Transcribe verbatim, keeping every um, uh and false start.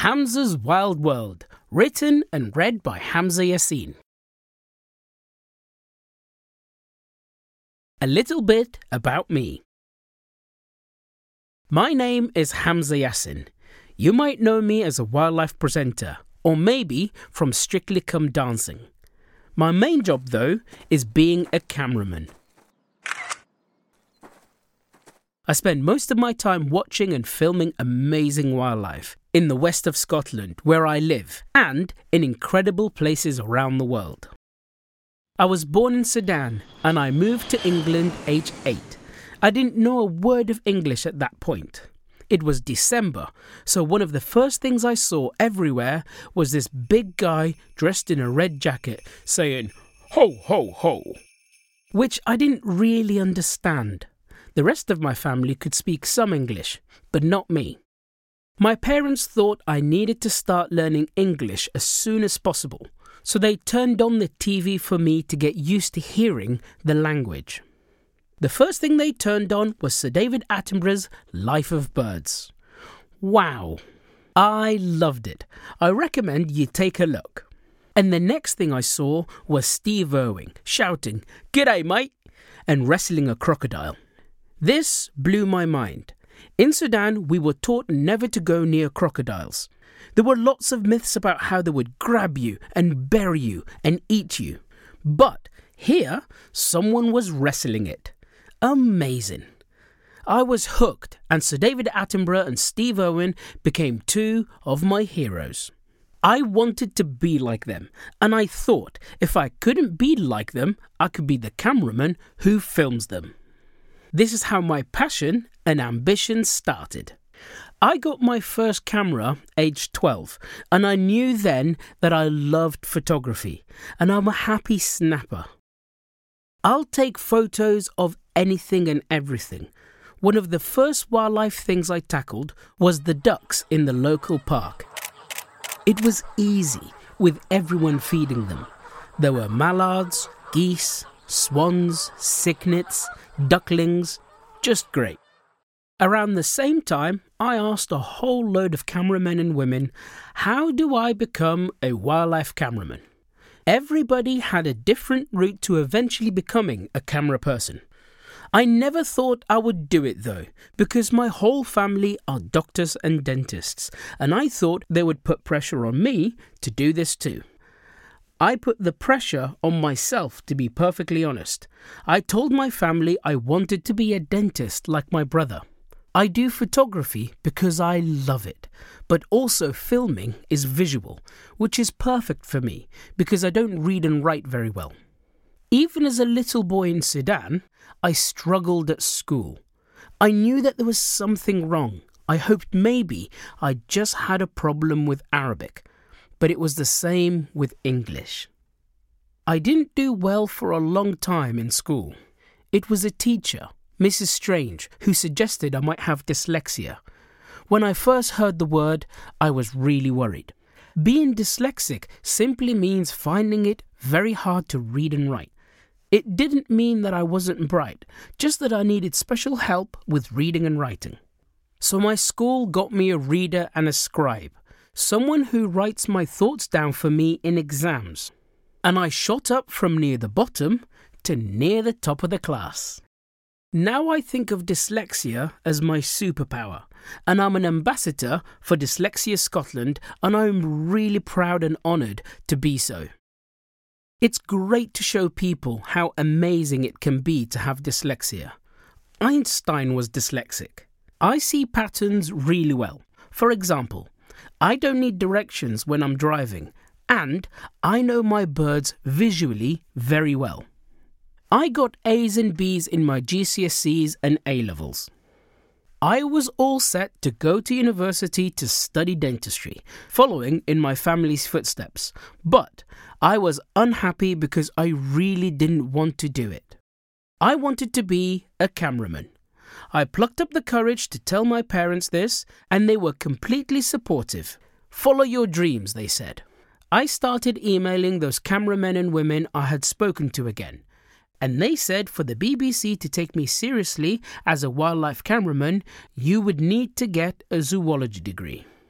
Hamza's Wild World, written and read by Hamza Yassin. A little bit about me. My name is Hamza Yassin. You might know me as a wildlife presenter, or maybe from Strictly Come Dancing. My main job, though, is being a cameraman. I spend most of my time watching and filming amazing wildlife in the west of Scotland, where I live, and in incredible places around the world. I was born in Sudan, and I moved to England age eight. I didn't know a word of English at that point. It was December, so one of the first things I saw everywhere was this big guy dressed in a red jacket saying, "Ho, ho, ho," which I didn't really understand. The rest of my family could speak some English, but not me. My parents thought I needed to start learning English as soon as possible, so they turned on the T V for me to get used to hearing the language. The first thing they turned on was Sir David Attenborough's Life of Birds. Wow! I loved it. I recommend you take a look. And the next thing I saw was Steve Irwin shouting, "G'day, mate," and wrestling a crocodile. This blew my mind. In Sudan, we were taught never to go near crocodiles. There were lots of myths about how they would grab you and bury you and eat you. But here, someone was wrestling it. Amazing. I was hooked, and Sir David Attenborough and Steve Irwin became two of my heroes. I wanted to be like them, and I thought if I couldn't be like them, I could be the cameraman who films them. This is how my passion and ambition started. I got my first camera aged twelve, and I knew then that I loved photography, and I'm a happy snapper. I'll take photos of anything and everything. One of the first wildlife things I tackled was the ducks in the local park. It was easy, with everyone feeding them. There were mallards, geese, swans, cygnets, ducklings, just great. Around the same time, I asked a whole load of cameramen and women, how do I become a wildlife cameraman? Everybody had a different route to eventually becoming a camera person. I never thought I would do it though, because my whole family are doctors and dentists, and I thought they would put pressure on me to do this too. I put the pressure on myself, to be perfectly honest. I told my family I wanted to be a dentist like my brother. I do photography because I love it, but also filming is visual, which is perfect for me because I don't read and write very well. Even as a little boy in Sudan, I struggled at school. I knew that there was something wrong. I hoped maybe I just had a problem with Arabic, but it was the same with English. I didn't do well for a long time in school. It was a teacher, Missus Strange, who suggested I might have dyslexia. When I first heard the word, I was really worried. Being dyslexic simply means finding it very hard to read and write. It didn't mean that I wasn't bright, just that I needed special help with reading and writing. So my school got me a reader and a scribe, someone who writes my thoughts down for me in exams. And I shot up from near the bottom to near the top of the class. Now I think of dyslexia as my superpower, and I'm an ambassador for Dyslexia Scotland, and I'm really proud and honoured to be so. It's great to show people how amazing it can be to have dyslexia. Einstein was dyslexic. I see patterns really well. For example, I don't need directions when I'm driving, and I know my birds visually very well. I got A's and B's in my G C S Es and A-levels. I was all set to go to university to study dentistry, following in my family's footsteps, but I was unhappy because I really didn't want to do it. I wanted to be a cameraman. I plucked up the courage to tell my parents this, and they were completely supportive. Follow your dreams, they said. I started emailing those cameramen and women I had spoken to again, and they said for the B B C to take me seriously as a wildlife cameraman, you would need to get a zoology degree.